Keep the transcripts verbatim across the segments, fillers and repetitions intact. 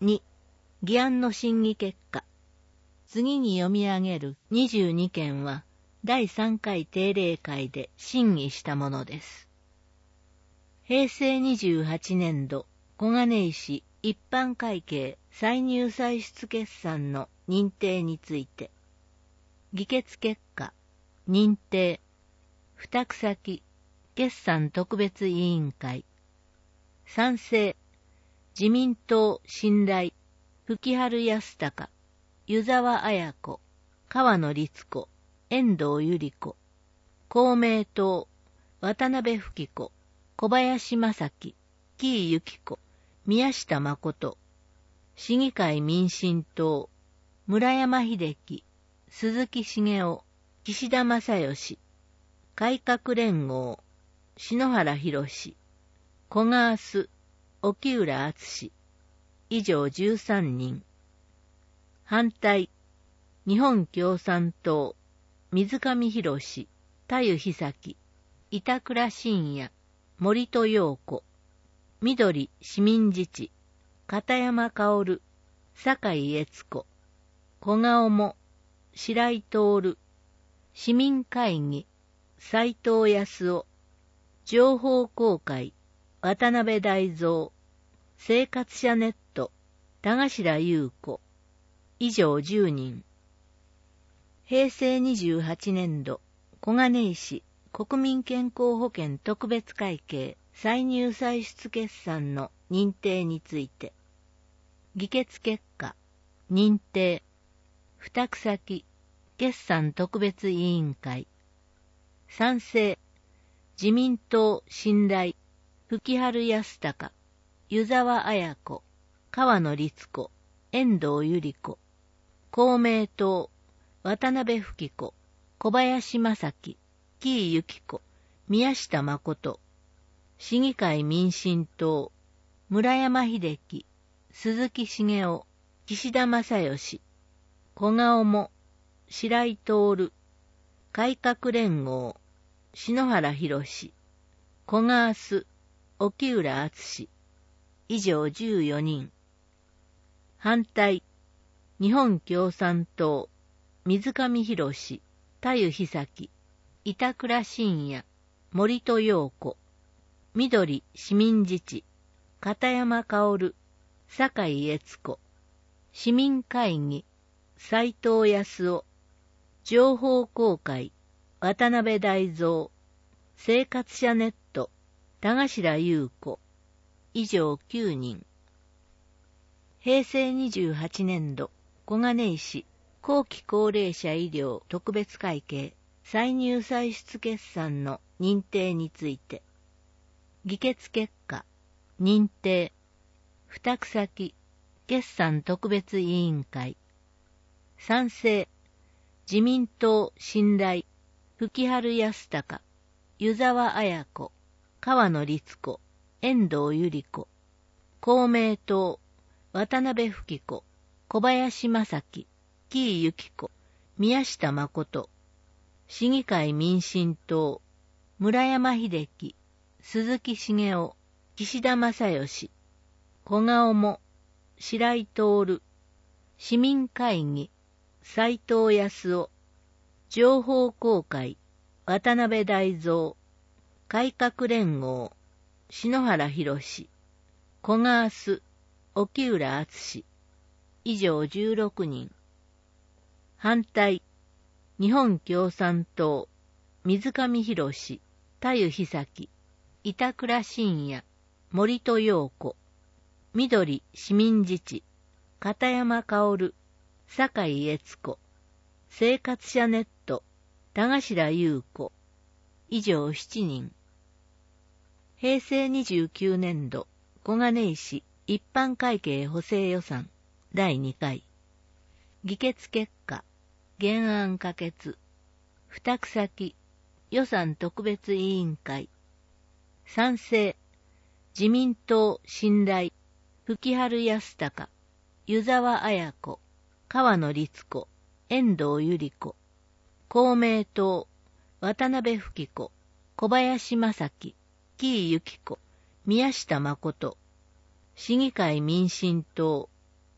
に、議案の審議結果。次に読み上げるにじゅうにけんは、だいさんかい定例会で審議したものです。へいせいにじゅうはちねんど、小金井市一般会計歳入歳出決算の認定について、議決結果、認定、付託先、決算特別委員会、賛成、自民党信頼、吹春康隆、湯沢綾子、川野律子、遠藤百合子、公明党、渡辺富子、小林正樹、紀伊由紀子、宮下誠、市議会民進党、村山秀樹、鈴木茂雄、岸田正義、改革連合、篠原博史、小川須、沖浦敦、以上じゅうさんにん。反対、日本共産党、水上博史、田湯久樹、板倉信也、森戸陽子、緑市民自治、片山薫、酒井悦子、小顔も、白井徹、市民会議、斉藤康夫、情報公開、渡辺大蔵、生活者ネット、田頭優子、以上じゅうにん。へいせいにじゅうはちねんど、小金井市国民健康保険特別会計歳入歳出決算の認定について、議決結果、認定、付託先、決算特別委員会、賛成、自民党信頼、吹春康隆、湯沢綾子、川野律子、遠藤百合子、公明党、渡辺富子、小林正樹、紀伊由紀子、宮下誠、市議会民進党、村山秀樹、鈴木茂雄、岸田正義、小顔も、白井徹、改革連合、篠原博史、小川須、沖浦敦、以上じゅうよにん。反対、日本共産党、水上博史、田湯久樹、板倉信也、森戸陽子、緑市民自治、片山薫、酒井悦子、市民会議、斉藤康夫、情報公開、渡辺大蔵、生活者ネット、田頭優子、以上きゅうにん。へいせいにじゅうはちねんど、小金井市後期高齢者医療特別会計歳入歳出決算の認定について、議決結果、認定、付託先、決算特別委員会、賛成、自民党信頼、吹春康隆、湯沢綾子、川野律子、遠藤百合子、公明党、渡辺富子、小林正樹、紀伊由紀子、宮下誠、市議会民進党、村山秀樹、鈴木茂雄、岸田正義、小顔も、白井徹、市民会議、斉藤康夫、情報公開、渡辺大蔵、改革連合、篠原博史、小川須、沖浦敦、以上じゅうろくにん。反対、日本共産党、水上博史、田湯久樹、板倉信也、森戸陽子、緑市民自治、片山薫、酒井悦子、生活者ネット、田頭優子、以上しちにん。へいせいにじゅうきゅうねんど、小金井市一般会計補正予算だいにかい。議決結果、原案可決、付託先、予算特別委員会、賛成、自民党信頼、吹春康隆、湯沢綾子、川野律子、遠藤百合子、公明党、渡辺富子、小林正樹、紀伊由紀子、宮下誠、市議会民進党、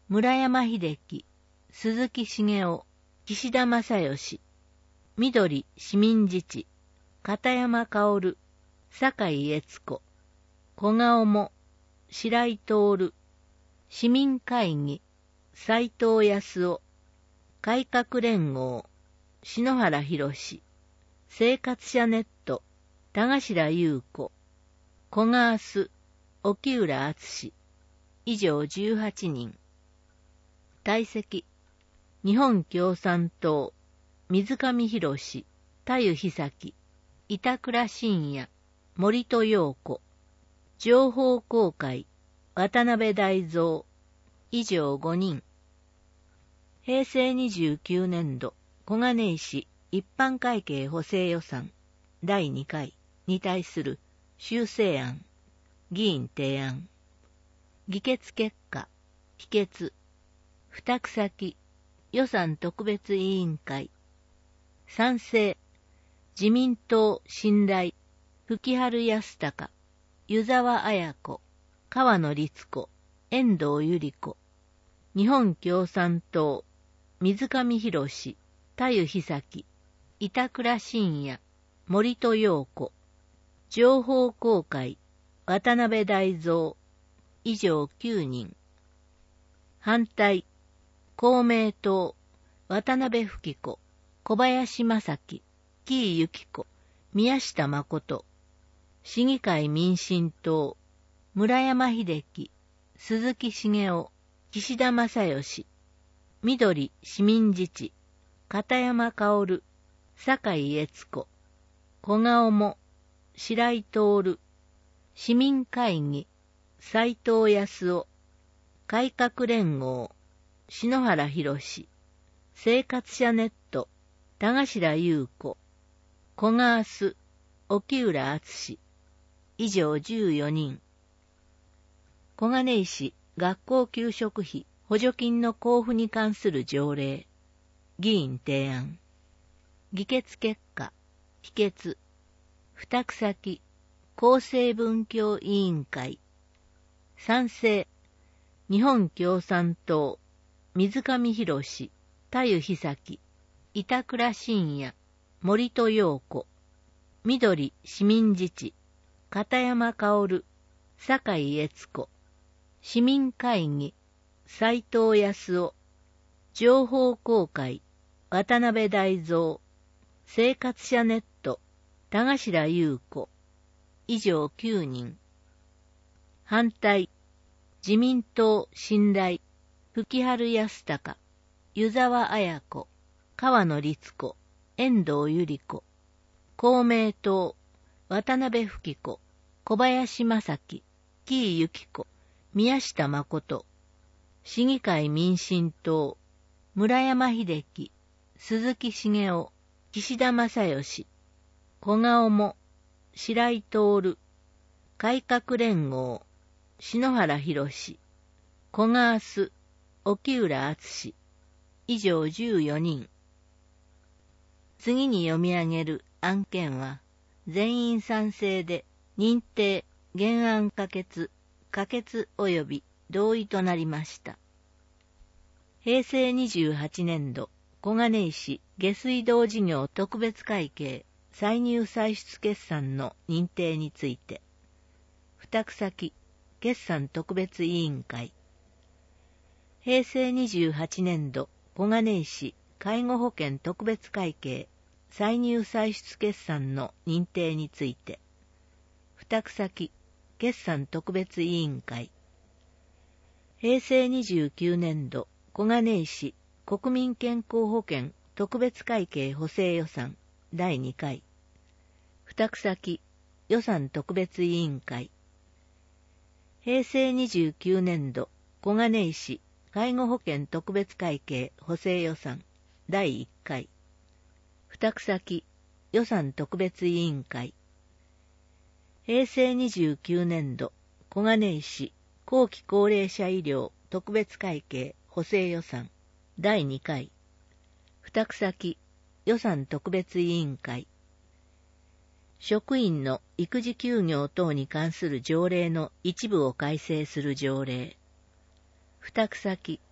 村山秀樹、鈴木茂雄、岸田正義、緑市民自治、片山薫、酒井悦子、小顔も、白井徹、市民会議、斉藤康夫、改革連合、篠原博、生活者ネット、田頭優子、小川須、沖浦敦、以上じゅうはちにん。退席、日本共産党、水上博史、田湯久樹、板倉信也、森戸陽子、情報公開、渡辺大蔵、以上ごにん。平成にじゅうきゅうねん度、小金井市一般会計補正予算だいにかいに対する修正案、議員提案。議決結果、否決。付託先、予算特別委員会。賛成、自民党信頼、吹春康隆、湯沢綾子、川野律子、遠藤百合子。日本共産党、水上博史、田湯久樹、板倉信也、森戸陽子。情報公開、渡辺大蔵。以上きゅうにん。反対、公明党、渡辺富子、小林正樹、紀伊幸子、宮下誠。市議会民進党、村山秀樹、鈴木茂雄、岸田正義。緑市民自治、片山薫、酒井悦子。小顔も、白井徹。市民会議、斉藤康夫。改革連合、篠原博。生活者ネット、田頭優子。小川須、沖浦敦。以上じゅうよにん。小金井市学校給食費補助金の交付に関する条例。議員提案。議決結果、否決。付託先、厚生文教委員会。賛成、日本共産党、水上博史、田湯久樹、板倉信也、森戸陽子。緑市民自治、片山薫、酒井悦子。市民会議、斉藤康夫。情報公開、渡辺大蔵。生活者ネット、田頭優子。以上きゅうにん。反対、自民党信頼、吹春康隆、湯沢綾子、川野律子、遠藤百合子。公明党、渡辺富子、小林正樹、紀伊幸子、宮下誠。市議会民進党、村山秀樹、鈴木茂雄、岸田正義。小顔も、白井徹。改革連合、篠原博。小川須、沖浦敦。以上じゅうよにん。次に読み上げる案件は、全員賛成で認定、原案可決、可決及び同意となりました。平成にじゅうはちねん度、小金井市下水道事業特別会計歳入歳出決算の認定について、付託先、決算特別委員会。平成にじゅうはちねん度、小金井市介護保険特別会計歳入歳出決算の認定について、付託先、決算特別委員会。平成にじゅうきゅうねん度、小金井市国民健康保険特別会計補正予算だいにかい。付託先、予算特別委員会。平成にじゅうきゅうねん度、小金井市介護保険特別会計補正予算だいいっかい。付託先、予算特別委員会。平成にじゅうきゅうねん度、小金井市後期高齢者医療特別会計補正予算だいにかい。付託先、予算特別委員会。職員の育児休業等に関する条例の一部を改正する条例。付託先、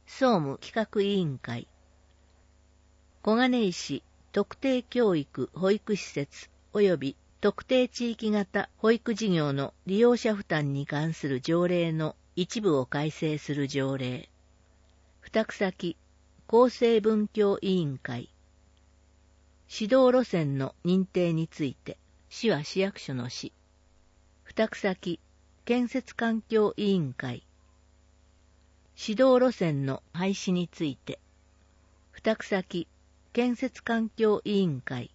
総務企画委員会、小金井市特定教育保育施設及び特定地域型保育事業の利用者負担に関する条例の一部を改正する条例、二草木厚生文教委員会、指導路線の認定について、市は市役所の市、二草木建設環境委員会、指導路線の廃止について、二草木建設環境委員会、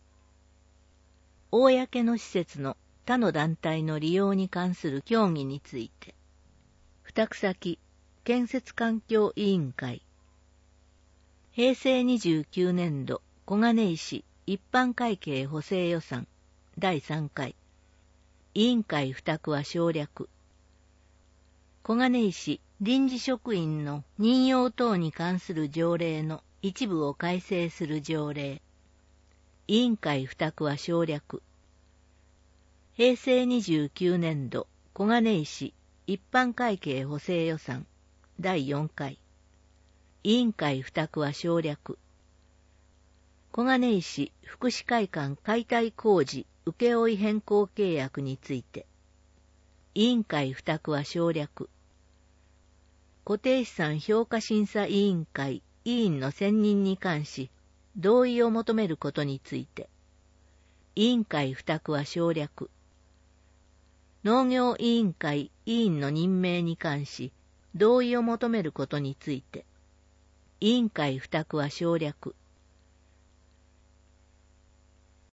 公の施設の他の団体の利用に関する協議について、二草木建設環境委員会、平成にじゅうきゅうねんど小金井市一般会計補正予算だいさんかい、委員会付託は省略、小金井市臨時職員の任用等に関する条例の一部を改正する条例、委員会付託は省略、平成にじゅうきゅうねんど小金井市一般会計補正予算だいよんかい、委員会付託は省略、小金井市福祉会館解体工事請負変更契約について、委員会付託は省略、固定資産評価審査委員会委員の選任に関し、同意を求めることについて、委員会付託は省略、農業委員会委員の任命に関し、同意を求めることについて、委員会付託は省略、